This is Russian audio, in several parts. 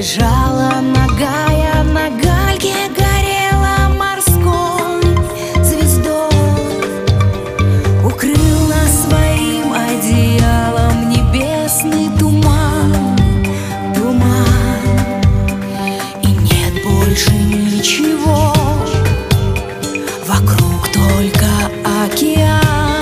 Лежала нагая на гальке, горела морской звездой. Укрыл нас своим одеялом небесный туман, туман. И нет больше ничего, вокруг только океан.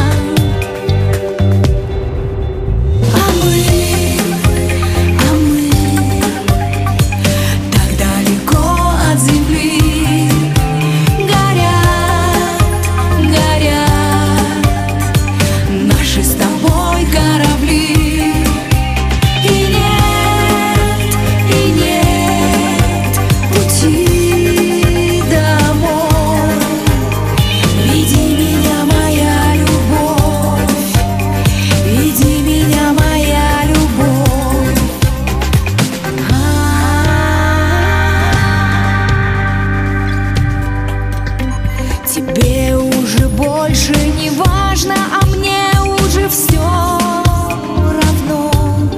Тебе уже больше не важно, а мне уже все равно.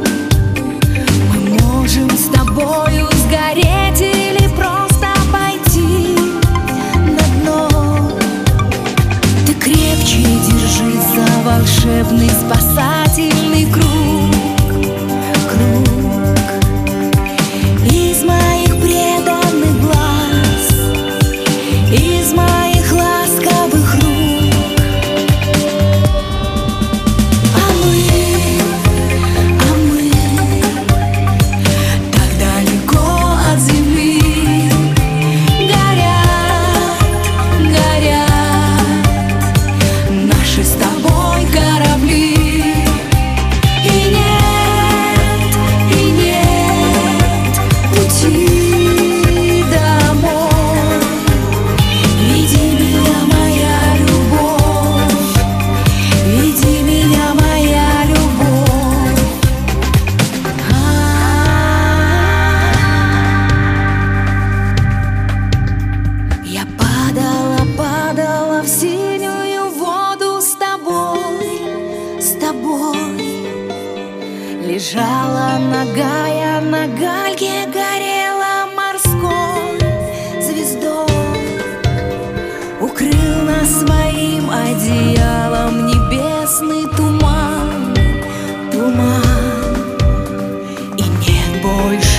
Мы можем с тобою сгореть или просто пойти на дно. Ты крепче держись за волшебный спасательный круг, круг. Из моих преданных глаз, из моих ласковых рук. А мы так далеко от земли. Горят, горят наши с тобой корабли. И нет пути домой. Веди меня, моя любовь, веди меня, моя любовь. Я падала, падала в синюю воду с тобой, с тобой. Лежала нагая на гальке, горела морской звездой. Укрыл нас своим одеялом небесный туман, туман. И нет больше